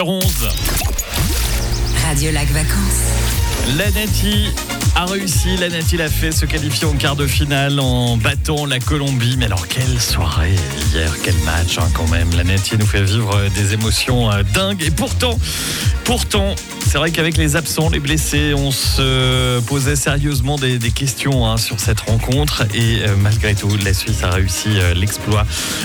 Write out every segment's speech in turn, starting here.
11. Radio Lac Vacances. La Nati a réussi, la Nati l'a fait se qualifier en quart de finale en battant la Colombie. Mais alors quelle soirée hier, quel match quand même. La Nati nous fait vivre des émotions dingues. Et pourtant, c'est vrai qu'avec les absents, les blessés, on se posait sérieusement des questions sur cette rencontre. Et malgré tout, la Suisse a réussi l'exploit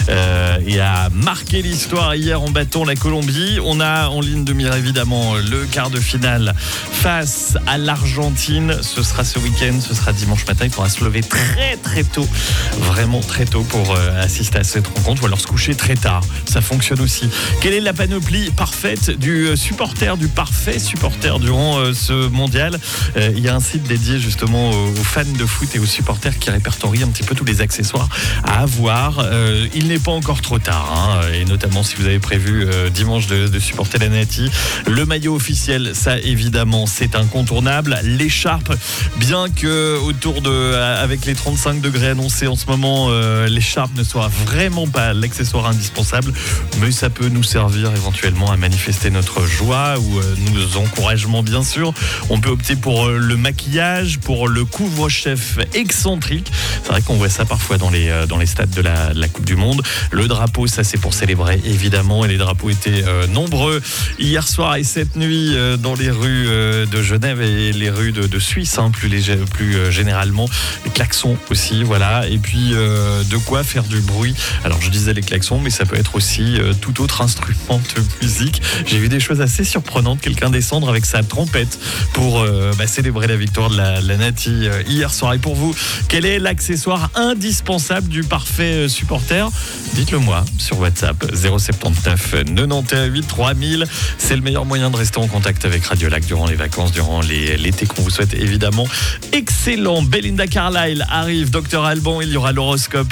et a marqué l'histoire hier en battant la Colombie. On a en ligne de mire évidemment le quart de finale face à l'Argentine. Ce sera ce week-end, ce sera dimanche matin. Il faudra se lever très tôt, vraiment très tôt pour assister à cette rencontre, ou alors se coucher très tard. Ça fonctionne aussi. Quelle est la panoplie parfaite du parfait supporter durant ce mondial? Il y a un site dédié justement aux fans de foot et aux supporters qui répertorie un petit peu tous les accessoires à avoir. Il n'est pas encore trop tard, et notamment si vous avez prévu dimanche de supporter la Nati. Le maillot officiel, ça évidemment c'est incontournable. L'écharpe, bien que avec les 35 degrés annoncés en ce moment, l'écharpe ne soit vraiment pas l'accessoire indispensable, mais ça peut nous servir éventuellement à manifester notre joie ou nos encouragements bien sûr. On peut opter pour le maquillage, pour le couvre-chef excentrique. C'est vrai qu'on voit ça parfois dans les stades de la Coupe du Monde. Le drapeau, ça c'est pour célébrer évidemment, et les drapeaux étaient nombreux hier soir et cette nuit dans les rues de Genève et les rues de Suisse, plus généralement. Les klaxons aussi, voilà. Et puis de quoi faire du bruit. Alors je disais les klaxons, mais ça peut être aussi tout autre instrument de musique. J'ai vu des choses assez surprenantes. Quelqu'un descendre avec sa trompette pour célébrer la victoire de la Nati hier soir. Et pour vous, quel est l'accessoire indispensable du parfait supporter? Dites-le moi sur WhatsApp 079 91 3000. C'est le meilleur moyen de rester en contact avec Radio Lac durant les vacances, durant l'été qu'on vous souhaite évidemment excellent. Belinda Carlisle arrive, Dr Alban, il y aura l'horoscope